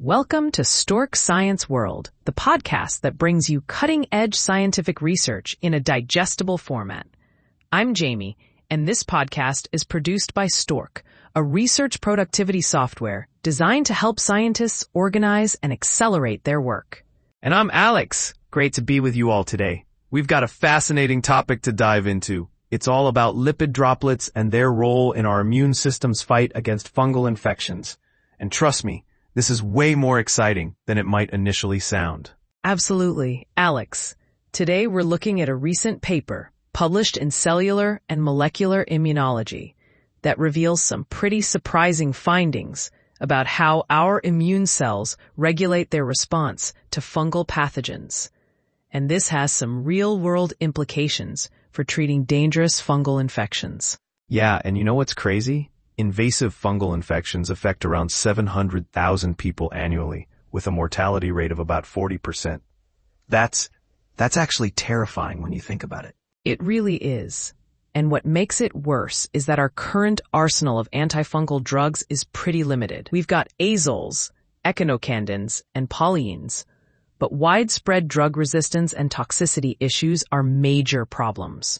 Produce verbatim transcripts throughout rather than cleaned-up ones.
Welcome to Stork Science World, the podcast that brings you cutting-edge scientific research in a digestible format. I'm Jamie, and this podcast is produced by Stork, a research productivity software designed to help scientists organize and accelerate their work. And I'm Alex. Great to be with you all today. We've got a fascinating topic to dive into. It's all about lipid droplets and their role in our immune system's fight against fungal infections. And trust me, this is way more exciting than it might initially sound. Absolutely. Alex, today we're looking at a recent paper published in Cellular and Molecular Immunology that reveals some pretty surprising findings about how our immune cells regulate their response to fungal pathogens. And this has some real-world implications for treating dangerous fungal infections. Yeah, and you know what's crazy? Invasive fungal infections affect around seven hundred thousand people annually, with a mortality rate of about forty percent. That's, that's actually terrifying when you think about it. It really is. And what makes it worse is that our current arsenal of antifungal drugs is pretty limited. We've got azoles, echinocandins, and polyenes, but widespread drug resistance and toxicity issues are major problems.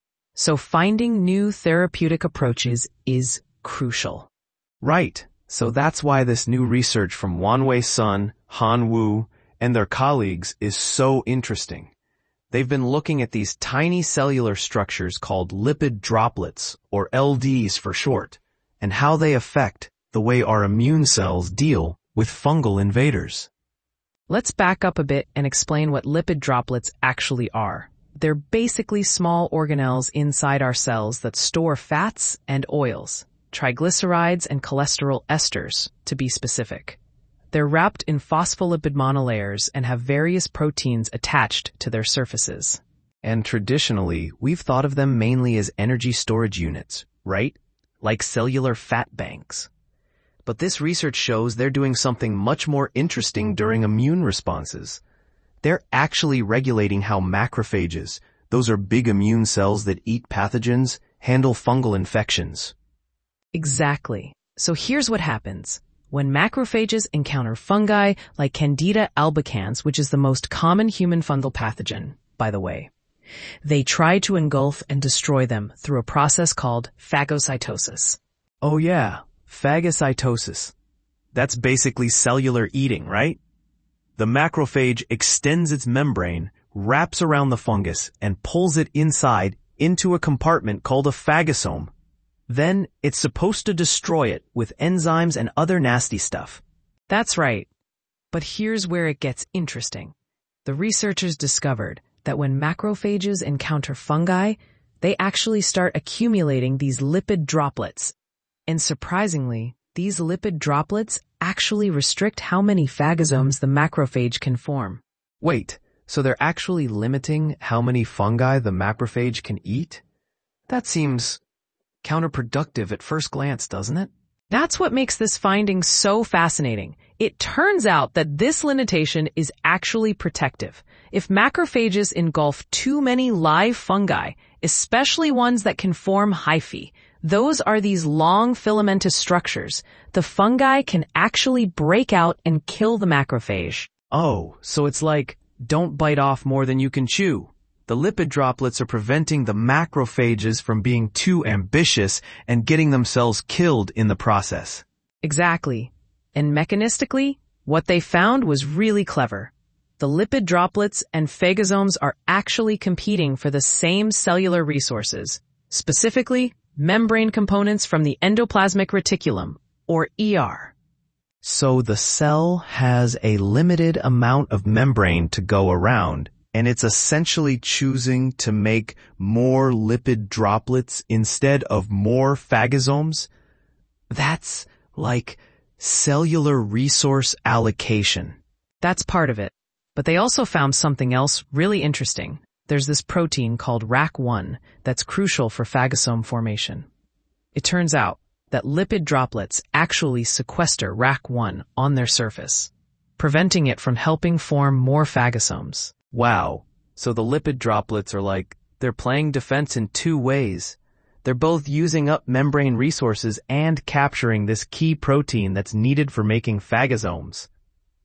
So finding new therapeutic approaches is crucial. Right. So that's why this new research from Wanwei Sun, Han Wu, and their colleagues is so interesting. They've been looking at these tiny cellular structures called lipid droplets, or L Ds for short, and how they affect the way our immune cells deal with fungal invaders. Let's back up a bit and explain what lipid droplets actually are. They're basically small organelles inside our cells that store fats and oils, triglycerides and cholesterol esters, to be specific. They're wrapped in phospholipid monolayers and have various proteins attached to their surfaces. And traditionally, we've thought of them mainly as energy storage units, right? Like cellular fat banks. But this research shows they're doing something much more interesting during immune responses. They're actually regulating how macrophages, those are big immune cells that eat pathogens, handle fungal infections. Exactly. So here's what happens. When macrophages encounter fungi like Candida albicans, which is the most common human fungal pathogen, by the way, they try to engulf and destroy them through a process called phagocytosis. Oh yeah, phagocytosis. That's basically cellular eating, right? The macrophage extends its membrane, wraps around the fungus, and pulls it inside into a compartment called a phagosome. Then it's supposed to destroy it with enzymes and other nasty stuff. That's right. But here's where it gets interesting. The researchers discovered that when macrophages encounter fungi, they actually start accumulating these lipid droplets. And surprisingly, these lipid droplets actually restrict how many phagosomes the macrophage can form. Wait, so they're actually limiting how many fungi the macrophage can eat? That seems counterproductive at first glance, doesn't it? That's what makes this finding so fascinating. It turns out that this limitation is actually protective. If macrophages engulf too many live fungi, especially ones that can form hyphae, those are these long filamentous structures, the fungi can actually break out and kill the macrophage. Oh, so it's like, don't bite off more than you can chew. The lipid droplets are preventing the macrophages from being too ambitious and getting themselves killed in the process. Exactly. And mechanistically, what they found was really clever. The lipid droplets and phagosomes are actually competing for the same cellular resources, specifically membrane components from the endoplasmic reticulum, or E R. So the cell has a limited amount of membrane to go around, and it's essentially choosing to make more lipid droplets instead of more phagosomes? That's like cellular resource allocation. That's part of it. But they also found something else really interesting. There's this protein called R A C one that's crucial for phagosome formation. It turns out that lipid droplets actually sequester R A C one on their surface, preventing it from helping form more phagosomes. Wow. So the lipid droplets are like, they're playing defense in two ways. They're both using up membrane resources and capturing this key protein that's needed for making phagosomes.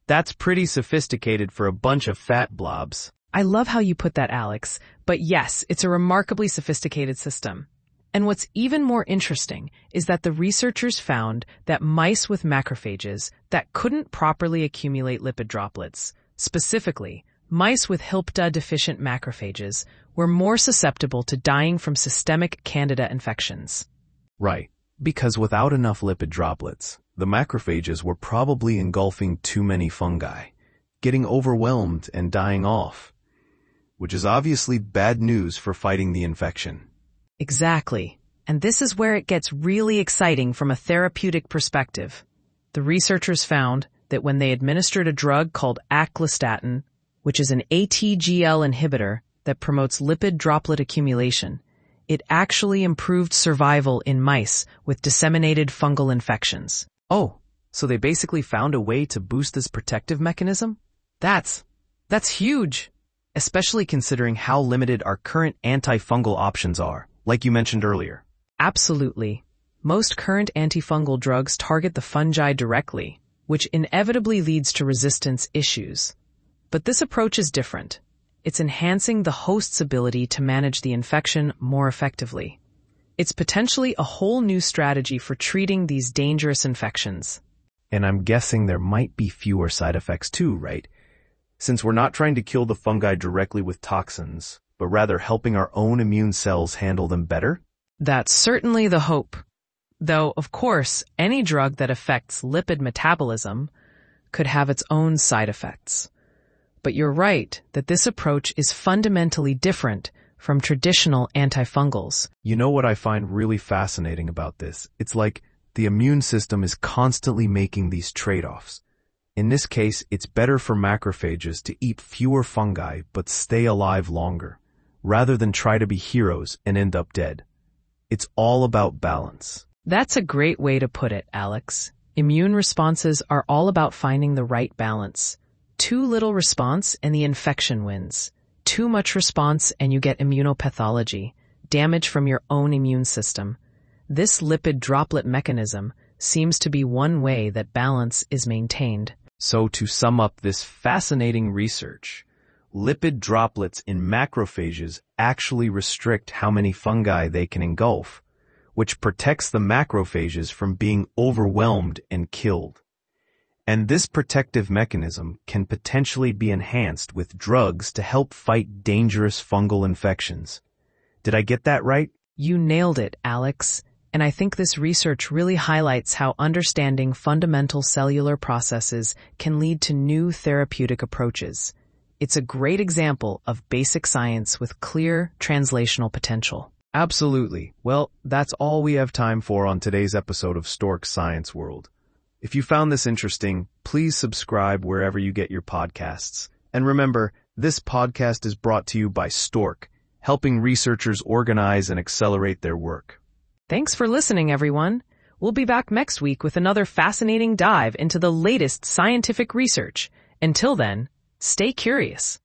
That's pretty sophisticated for a bunch of fat blobs. I love how you put that, Alex. But yes, it's a remarkably sophisticated system. And what's even more interesting is that the researchers found that mice with macrophages that couldn't properly accumulate lipid droplets, specifically, mice with H L P D-deficient macrophages, were more susceptible to dying from systemic candida infections. Right, because without enough lipid droplets, the macrophages were probably engulfing too many fungi, getting overwhelmed and dying off, which is obviously bad news for fighting the infection. Exactly. And this is where it gets really exciting from a therapeutic perspective. The researchers found that when they administered a drug called aclistatin, which is an A T G L inhibitor that promotes lipid droplet accumulation, it actually improved survival in mice with disseminated fungal infections. Oh, so they basically found a way to boost this protective mechanism? That's, that's huge, especially considering how limited our current antifungal options are, like you mentioned earlier. Absolutely. Most current antifungal drugs target the fungi directly, which inevitably leads to resistance issues. But this approach is different. It's enhancing the host's ability to manage the infection more effectively. It's potentially a whole new strategy for treating these dangerous infections. And I'm guessing there might be fewer side effects too, right? Since we're not trying to kill the fungi directly with toxins, but rather helping our own immune cells handle them better? That's certainly the hope. Though, of course, any drug that affects lipid metabolism could have its own side effects. But you're right that this approach is fundamentally different from traditional antifungals. You know what I find really fascinating about this? It's like the immune system is constantly making these trade-offs. In this case, it's better for macrophages to eat fewer fungi but stay alive longer, rather than try to be heroes and end up dead. It's all about balance. That's a great way to put it, Alex. Immune responses are all about finding the right balance. Too little response and the infection wins. Too much response and you get immunopathology, damage from your own immune system. This lipid droplet mechanism seems to be one way that balance is maintained. So to sum up this fascinating research, lipid droplets in macrophages actually restrict how many fungi they can engulf, which protects the macrophages from being overwhelmed and killed. And this protective mechanism can potentially be enhanced with drugs to help fight dangerous fungal infections. Did I get that right? You nailed it, Alex. And I think this research really highlights how understanding fundamental cellular processes can lead to new therapeutic approaches. It's a great example of basic science with clear translational potential. Absolutely. Well, that's all we have time for on today's episode of Stork Science World. If you found this interesting, please subscribe wherever you get your podcasts. And remember, this podcast is brought to you by Stork, helping researchers organize and accelerate their work. Thanks for listening, everyone. We'll be back next week with another fascinating dive into the latest scientific research. Until then, stay curious.